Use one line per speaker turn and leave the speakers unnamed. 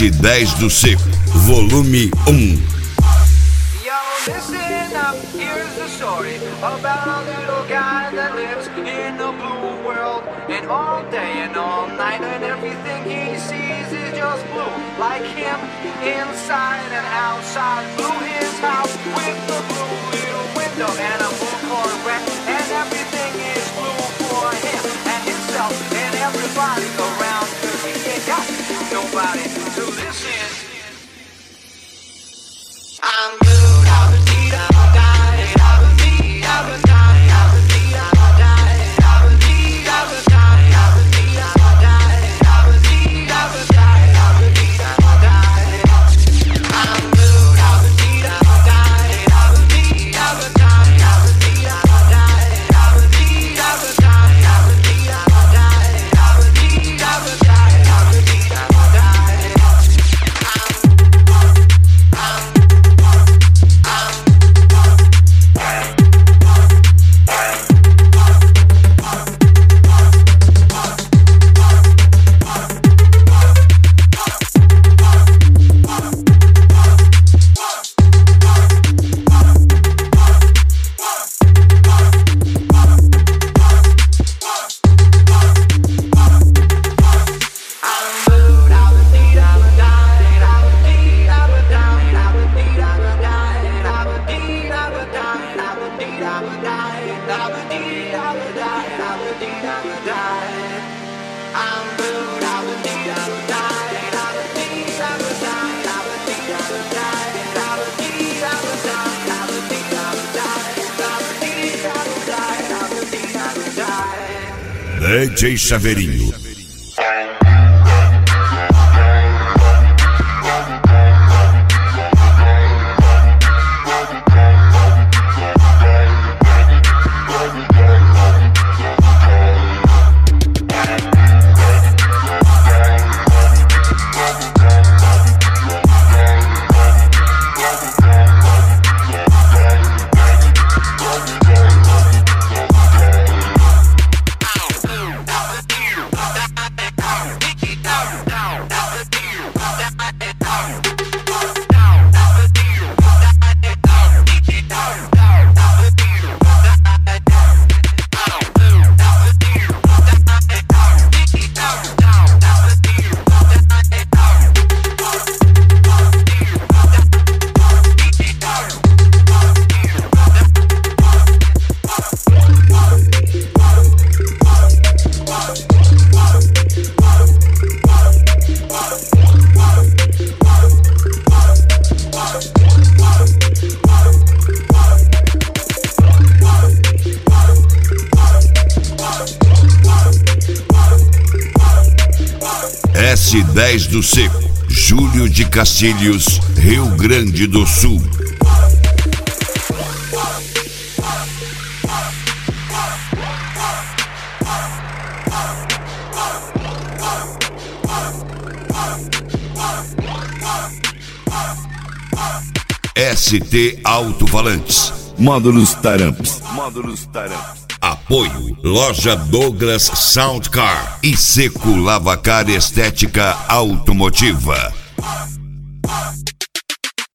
S10 do Seco, volume 1.
Listen up, here's the story about a little guy that lives in a blue world. And all day and all night, and everything he sees is just blue. Like him, inside and outside. Blue his house with the blue little window and a blue Corvette. And everything is blue for him and himself and everybody around. 'Cause he ain't got nobody to listen. I'm blue.
DJ Chaveirinho. S10 do Seco, Júlio de Castilhos, Rio Grande do Sul. ST Alto-Falantes, módulos Taramps. Apoio Loja Douglas Soundcar e Seco Lavacar Estética Automotiva.